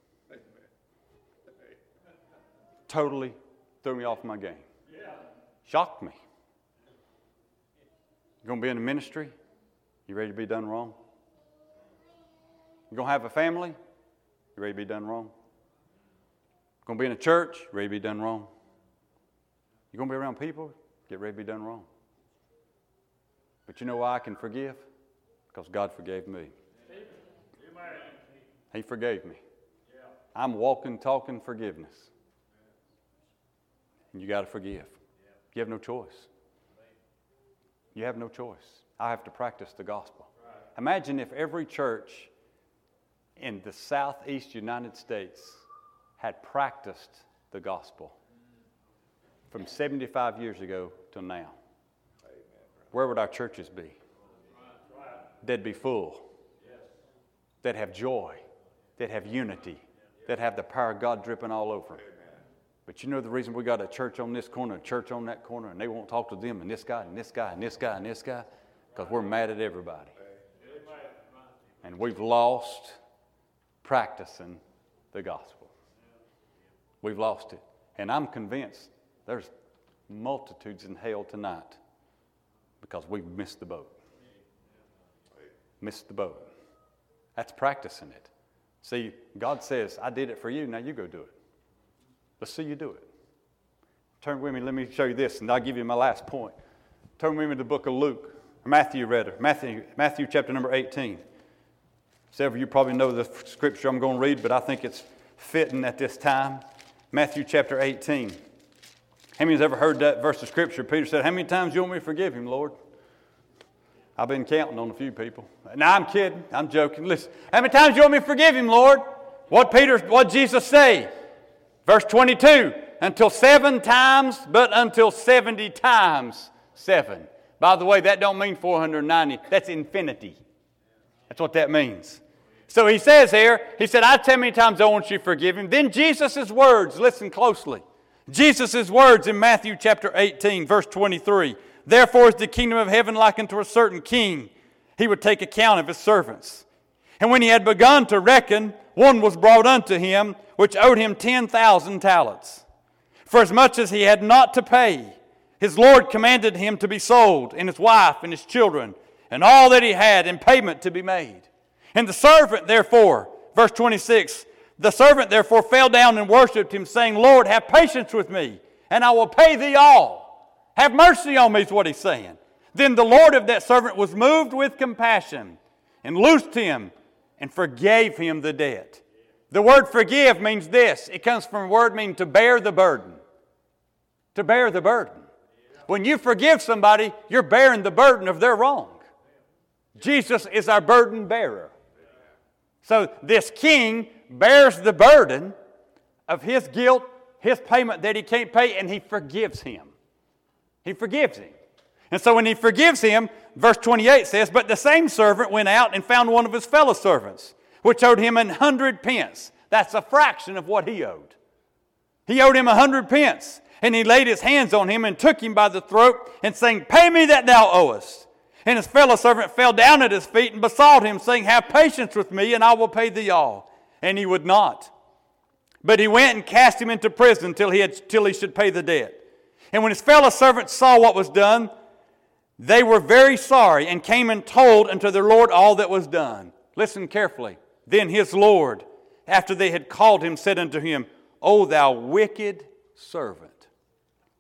Totally threw me off my game. Shocked me. You're going to be in the ministry? You ready to be done wrong? You're going to have a family? You ready to be done wrong? You're going to be in a church? You ready to be done wrong? You're going to be around people? Get ready to be done wrong. But you know why I can forgive? Because God forgave me. He forgave me. I'm walking, talking forgiveness. And you got to forgive. You have no choice. You have no choice. I have to practice the gospel. Imagine if every church in the southeast United States had practiced the gospel from seventy-five years ago till now. Where would our churches be? They'd be full. They'd have joy. They'd have unity. They'd have the power of God dripping all over. But you know the reason we got a church on this corner, a church on that corner, and they won't talk to them, and this guy, and this guy, and this guy, and this guy? Because we're mad at everybody. And we've lost practicing the gospel. We've lost it. And I'm convinced there's multitudes in hell tonight because we've missed the boat. Missed the boat. That's practicing it. See, God says, I did it for you, now you go do it. Let's see you do it. Turn with me, let me show you this, and I'll give you my last point. Turn with me to the book of Luke, or Matthew rather, Matthew, Matthew chapter number eighteen. Several of you probably know the scripture I'm going to read, but I think it's fitting at this time. Matthew chapter eighteen. How many has ever heard that verse of scripture? Peter said, how many times do you want me to forgive him, Lord? I've been counting on a few people. No, I'm kidding. I'm joking. Listen, how many times do you want me to forgive him, Lord? What Peter, what Jesus say? Verse twenty-two, until seven times, but until seventy times seven. By the way, that don't mean four hundred ninety. That's infinity. That's what that means. So he says here, he said, I tell you how many times I want you to forgive him. Then Jesus' words, listen closely. Jesus' words in Matthew chapter eighteen, verse twenty-three. Therefore is the kingdom of heaven like unto a certain king. He would take account of his servants. And when he had begun to reckon, one was brought unto him, which owed him ten thousand talents. For as much as he had not to pay, his Lord commanded him to be sold, and his wife and his children, and all that he had in payment to be made. And the servant therefore, verse twenty-six, the servant therefore fell down and worshipped him, saying, Lord, have patience with me, and I will pay thee all. Have mercy on me, is what he's saying. Then the Lord of that servant was moved with compassion, and loosed him, and forgave him the debt. The word forgive means this. It comes from a word meaning to bear the burden. To bear the burden. When you forgive somebody, you're bearing the burden of their wrong. Jesus is our burden bearer. So this king bears the burden of his guilt, his payment that he can't pay, and he forgives him. He forgives him. And so when he forgives him, verse twenty-eight says, but the same servant went out and found one of his fellow servants, which owed him an hundred pence. That's a fraction of what he owed. He owed him a hundred pence. And he laid his hands on him and took him by the throat and saying, pay me that thou owest. And his fellow servant fell down at his feet and besought him, saying, have patience with me, and I will pay thee all. And he would not. But he went and cast him into prison till he, had, till he should pay the debt. And when his fellow servants saw what was done, they were very sorry and came and told unto their Lord all that was done. Listen carefully. Then his Lord, after they had called him, said unto him, O thou wicked servant.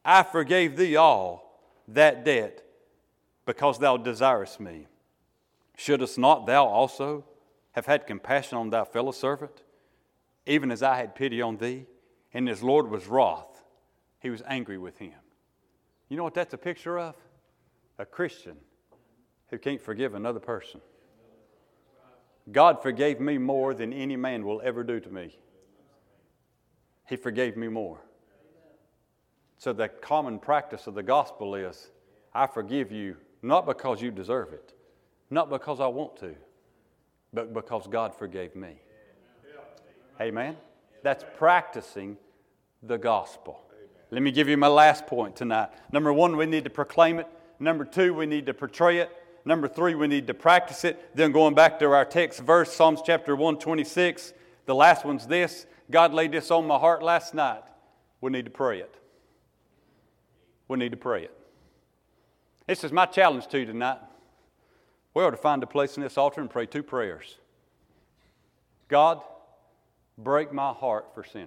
I forgave thee all that debt, because thou desirest me. Shouldest not thou also have had compassion on thy fellow servant, even as I had pity on thee? And his Lord was wroth. He was angry with him. You know what that's a picture of? A Christian who can't forgive another person. God forgave me more than any man will ever do to me. He forgave me more. So the common practice of the gospel is, I forgive you not because you deserve it, not because I want to, but because God forgave me. Amen? That's practicing the gospel. Let me give you my last point tonight. Number one, we need to proclaim it. Number two, we need to portray it. Number three, we need to practice it. Then going back to our text verse, Psalms chapter one twenty-six, the last one's this. God laid this on my heart last night. We need to pray it. We need to pray it. This is my challenge to you tonight. We ought to find a place in this altar and pray two prayers. God, break my heart for sinners.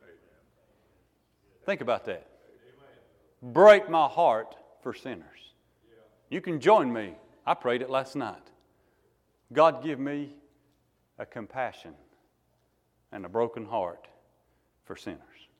Think about that. Break my heart for sinners. You can join me. I prayed it last night. God, give me a compassion and a broken heart for sinners.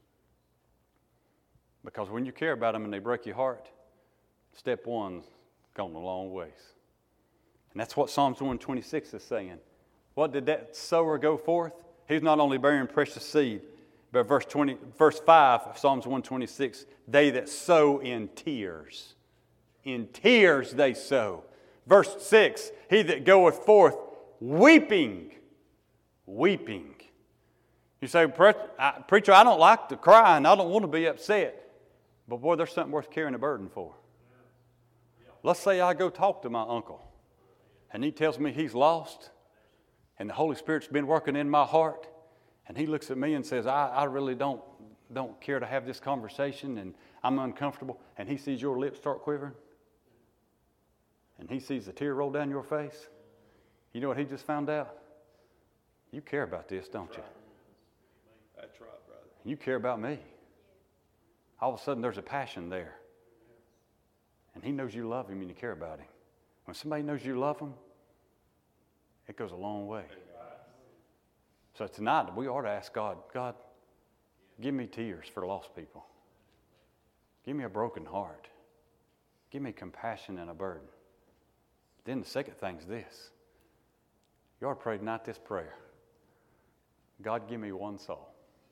Because when you care about them and they break your heart, step one's gone a long ways. And that's what Psalms one twenty-six is saying. What did that sower go forth? He's not only bearing precious seed, but verse twenty, verse five of Psalms one twenty-six, they that sow in tears. In tears they sow. Verse six, he that goeth forth weeping. Weeping. You say, preacher, I don't like to cry and I don't want to be upset. But boy, there's something worth carrying a burden for. Let's say I go talk to my uncle and he tells me he's lost and the Holy Spirit's been working in my heart, and he looks at me and says, I, I really don't, don't care to have this conversation and I'm uncomfortable, and he sees your lips start quivering and he sees a tear roll down your face. You know what he just found out? You care about this, don't you? That's right, brother. You care about me. All of a sudden there's a passion there. And he knows you love him and you care about him. When somebody knows you love them, it goes a long way. So tonight we ought to ask God, God, give me tears for lost people. Give me a broken heart. Give me compassion and a burden. Then the second thing is this. You ought to pray tonight this prayer. God, give me one soul.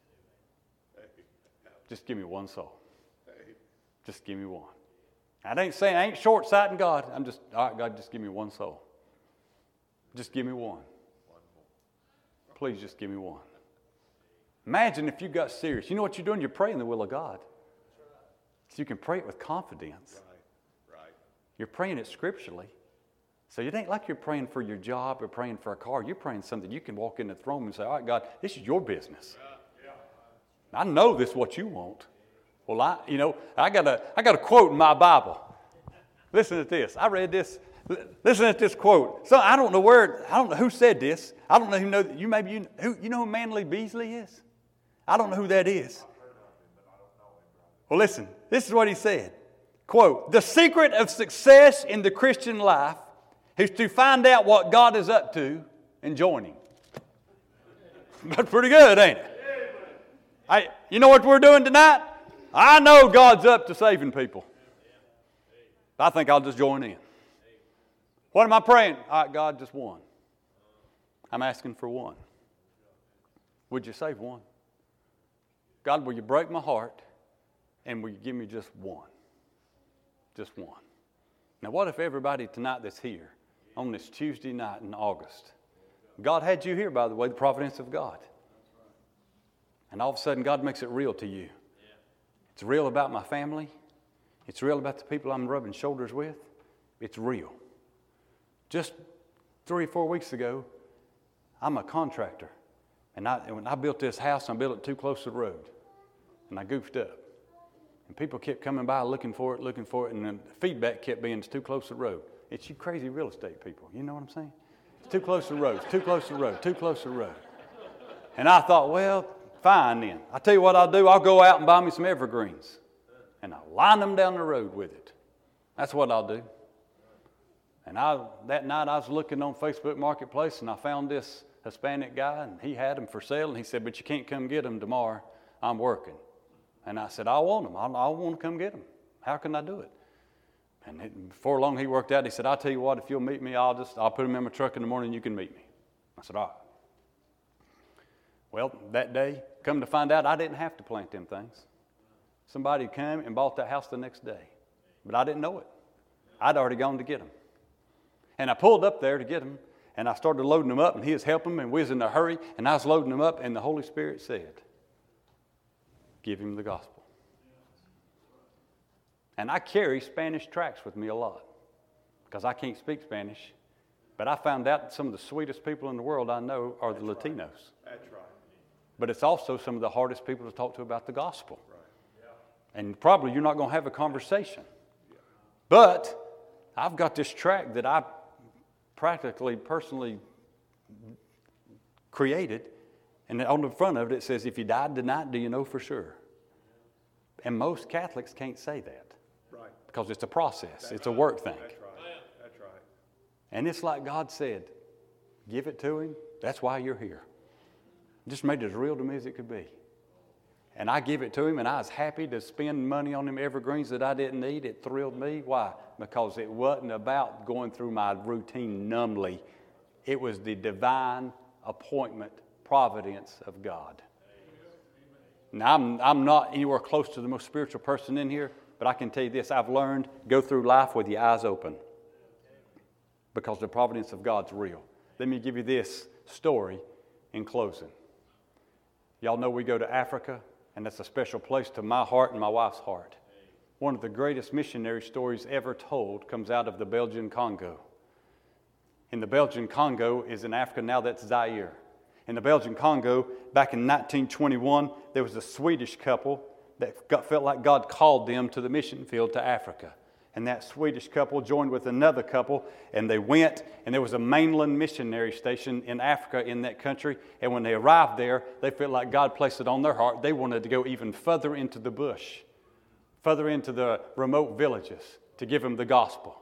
Just give me one soul. Just give me one. I ain't saying I ain't short-sighting God. I'm just, all right, God, just give me one soul. Just give me one. Please just give me one. Imagine if you got serious. You know what you're doing? You're praying the will of God. So you can pray it with confidence. Right, right. You're praying it scripturally. So it ain't like you're praying for your job or praying for a car. You're praying something you can walk in the throne and say, all right, God, this is your business. Yeah, yeah. I know this is what you want. Well, I, you know, I got a, I got a quote in my Bible. Listen to this. I read this. Listen to this quote. So I don't know where, I don't know who said this. I don't know who know, you maybe, you, who, you know who Manly Beasley is? I don't know who that is. Well, listen, this is what he said. Quote, the secret of success in the Christian life is to find out what God is up to and join him. That's pretty good, ain't it? I, you know what we're doing tonight? I know God's up to saving people. I think I'll just join in. What am I praying? All right, God, just one. I'm asking for one. Would you save one? God, will you break my heart and will you give me just one? Just one. Now, what if everybody tonight that's here on this Tuesday night in August, God had you here, by the way, the providence of God. And all of a sudden, God makes it real to you. It's real about my family. It's real about the people I'm rubbing shoulders with. It's real. Just three or four weeks ago, I'm a contractor. And I, when I built this house, I built it too close to the road. And I goofed up. And people kept coming by looking for it, looking for it, and the feedback kept being, it's too close to the road. It's you crazy real estate people. You know what I'm saying? It's too close to the road, it's too close to the road, too close to the road. And I thought, well, fine then. I'll tell you what I'll do. I'll go out and buy me some evergreens. and I'll line them down the road with it. That's what I'll do. And I, that night I was looking on Facebook Marketplace, and I found this Hispanic guy, and he had them for sale, and he said, but you can't come get them tomorrow. I'm working. And I said, I want them. I, I want to come get them. How can I do it? And it, before long he worked out. He said, I'll tell you what, if you'll meet me, I'll just I'll put them in my truck in the morning and you can meet me. I said, all right. Well, that day, come to find out, I didn't have to plant them things. Somebody came and bought that house the next day. But I didn't know it. I'd already gone to get them. And I pulled up there to get them, and I started loading them up, and he was helping me, and we was in a hurry, and I was loading them up, and the Holy Spirit said, give him the gospel. And I carry Spanish tracts with me a lot because I can't speak Spanish. But I found out that some of the sweetest people in the world I know are the Latinos. Right. That's right. But it's also some of the hardest people to talk to about the gospel. Right. Yeah. And probably you're not going to have a conversation. Yeah. But I've got this tract that I practically, personally created. And on the front of it, it says, if you died tonight, do you know for sure? And most Catholics can't say that. Right. Because it's a process. That's it's right. a work thing. That's right. That's right. And it's like God said, give it to him. That's why you're here. It just made it as real to me as it could be. And I give it to him, and I was happy to spend money on them evergreens that I didn't need. It thrilled me. Why? Because it wasn't about going through my routine numbly. It was the divine appointment, providence of God. Now, I'm, I'm not anywhere close to the most spiritual person in here, but I can tell you this. I've learned, go through life with your eyes open because the providence of God's real. Let me give you this story in closing. Y'all know we go to Africa, and that's a special place to my heart and my wife's heart. One of the greatest missionary stories ever told comes out of the Belgian Congo. In the Belgian Congo is in Africa now, that's Zaire. In the Belgian Congo, back in nineteen twenty-one, there was a Swedish couple that got, felt like God called them to the mission field to Africa. And that Swedish couple joined with another couple, and they went, and there was a mainland missionary station in Africa in that country. And when they arrived there, they felt like God placed it on their heart. They wanted to go even further into the bush, further into the remote villages to give them the gospel.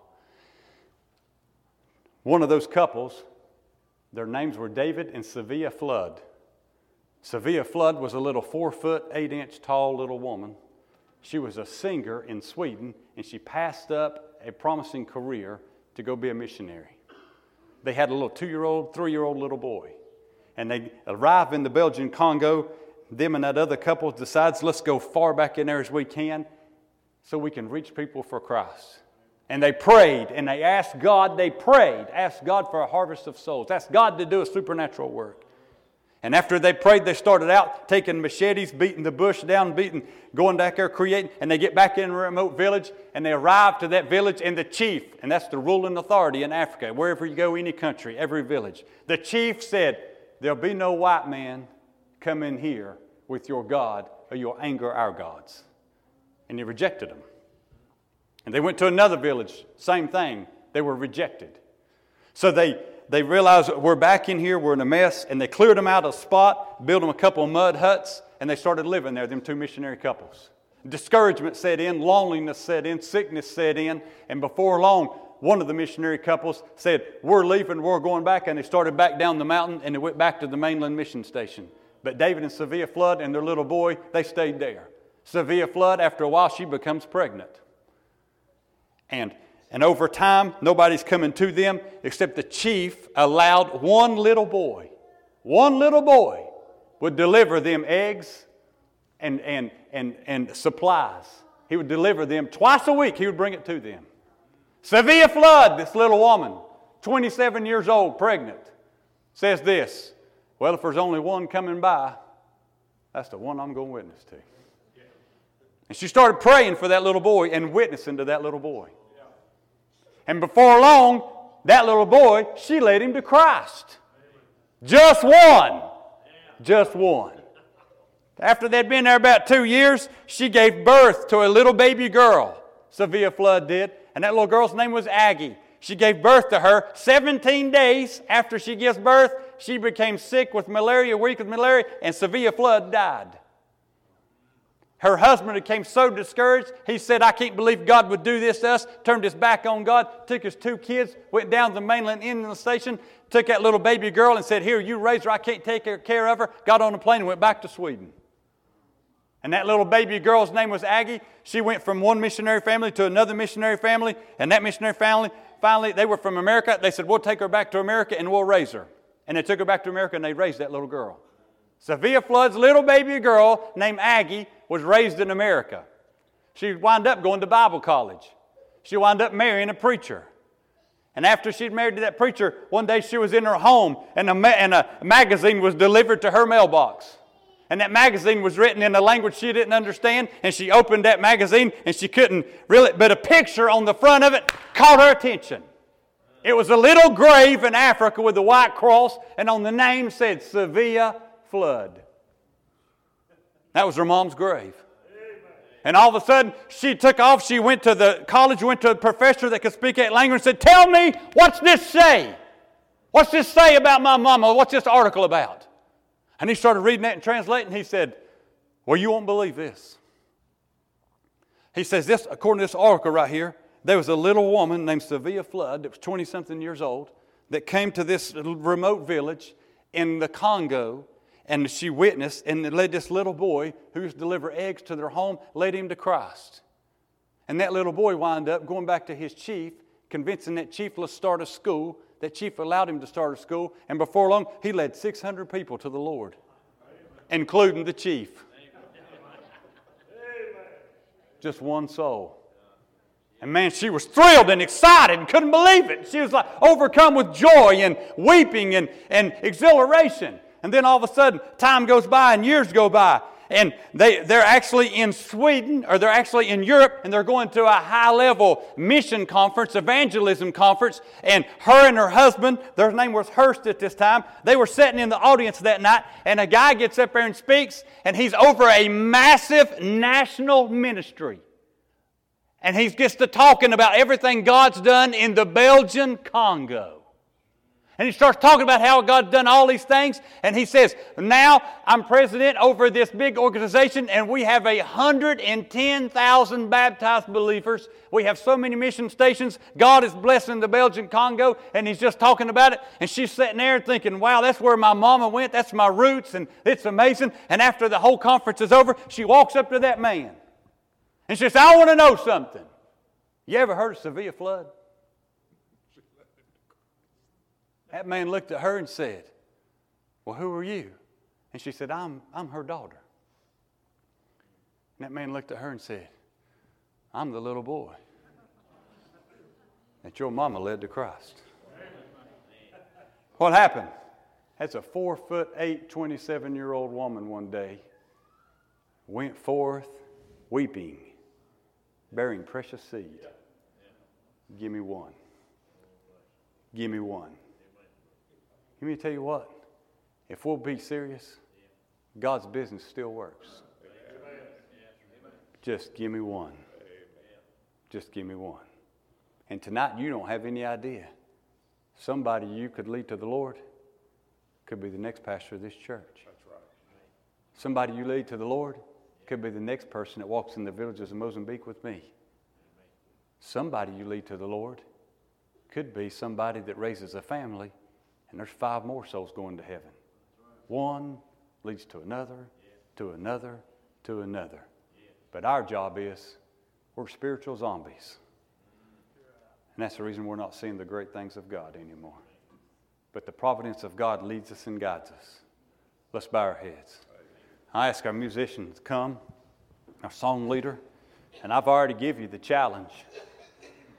One of those couples, their names were David and Sevilla Flood. Sevilla Flood was a little four foot, eight inch tall little woman. She was a singer in Sweden, and she passed up a promising career to go be a missionary. They had a little two-year-old, three-year-old little boy. And they arrived in the Belgian Congo. Them and that other couple decides, let's go far back in there as we can so we can reach people for Christ. And they prayed, and they asked God, they prayed, asked God for a harvest of souls, asked God to do a supernatural work. And after they prayed, they started out taking machetes, beating the bush down, beating, going back there, creating, and they get back in a remote village, and they arrive to that village, and the chief, and that's the ruling authority in Africa, wherever you go, any country, every village. The chief said, there'll be no white man come in here with your God, or you'll anger our gods. And he rejected them. And they went to another village, same thing. They were rejected. So they, they realized we're back in here, we're in a mess, and they cleared them out of a spot, built them a couple of mud huts, and they started living there, them two missionary couples. Discouragement set in, loneliness set in, sickness set in, and before long, one of the missionary couples said, we're leaving, we're going back, and they started back down the mountain, and they went back to the mainland mission station. But David and Sevilla Flood and their little boy, they stayed there. Sevilla Flood, after a while, she becomes pregnant. And, and over time, nobody's coming to them except the chief allowed one little boy, one little boy would deliver them eggs and, and, and, and supplies. He would deliver them twice a week. He would bring it to them. Sevilla Flood, this little woman, twenty-seven years old, pregnant, says this, well, if there's only one coming by, that's the one I'm going to witness to. And she started praying for that little boy and witnessing to that little boy. And before long, that little boy, she led him to Christ. Just one. Just one. After they'd been there about two years, she gave birth to a little baby girl. Sevilla Flood did. And that little girl's name was Aggie. She gave birth to her. seventeen days after she gives birth, she became sick with malaria, weak with malaria, and Sevilla Flood died. Her husband became so discouraged, he said, I can't believe God would do this to us, turned his back on God, took his two kids, went down to the mainland Indian station, took that little baby girl and said, here, you raise her, I can't take care of her, got on a plane and went back to Sweden. And that little baby girl's name was Aggie. She went from one missionary family to another missionary family, and that missionary family, finally, they were from America. They said, we'll take her back to America and we'll raise her. And they took her back to America and they raised that little girl. Sophia Flood's little baby girl named Aggie was raised in America. She wound up going to Bible college. She wound up marrying a preacher. And after she'd married to that preacher, one day she was in her home and a, ma- and a magazine was delivered to her mailbox. And that magazine was written in a language she didn't understand, and she opened that magazine and she couldn't really, but a picture on the front of it caught her attention. It was a little grave in Africa with a white cross, and on the name said Sophia Flood. That was her mom's grave. And all of a sudden, she took off. She went to the college, went to a professor that could speak that language and said, tell me, what's this say? What's this say about my mama? What's this article about? And he started reading that and translating. He said, well, you won't believe this. He says, this, according to this article right here, there was a little woman named Sophia Flood that was twenty-something years old that came to this remote village in the Congo. And she witnessed and led this little boy who used to deliver eggs to their home, led him to Christ. And that little boy wound up going back to his chief, convincing that chief, let's start a school. That chief allowed him to start a school. And before long, he led six hundred people to the Lord, including the chief. Just one soul. And man, she was thrilled and excited and couldn't believe it. She was like overcome with joy and weeping and, and exhilaration. And then all of a sudden, time goes by and years go by. And they, they're actually in Sweden, or they're actually in Europe, and they're going to a high-level mission conference, evangelism conference. And her and her husband, their name was Hurst at this time, they were sitting in the audience that night, and a guy gets up there and speaks, and he's over a massive national ministry. And he gets to talking about everything God's done in the Belgian Congo. And he starts talking about how God's done all these things. And he says, now I'm president over this big organization and we have one hundred ten thousand baptized believers. We have so many mission stations. God is blessing the Belgian Congo. And he's just talking about it. And she's sitting there thinking, wow, that's where my mama went. That's my roots. And it's amazing. And after the whole conference is over, she walks up to that man. And she says, I want to know something. You ever heard of Sophia Flood? That man looked at her and said, well, who are you? And she said, I'm, I'm her daughter. And that man looked at her and said, I'm the little boy that your mama led to Christ. What happened? That's a four foot eight, twenty-seven-year-old woman one day went forth weeping, bearing precious seed. Give me one. Give me one. Let me tell you what, if we'll be serious, God's business still works. Just give me one. Just give me one. And tonight you don't have any idea. Somebody you could lead to the Lord could be the next pastor of this church. Somebody you lead to the Lord could be the next person that walks in the villages of Mozambique with me. Somebody you lead to the Lord could be somebody that raises a family. And there's five more souls going to heaven. One leads to another, to another, to another. But our job is, we're spiritual zombies. And that's the reason we're not seeing the great things of God anymore. But the providence of God leads us and guides us. Let's bow our heads. I ask our musicians to come, our song leader, and I've already given you the challenge.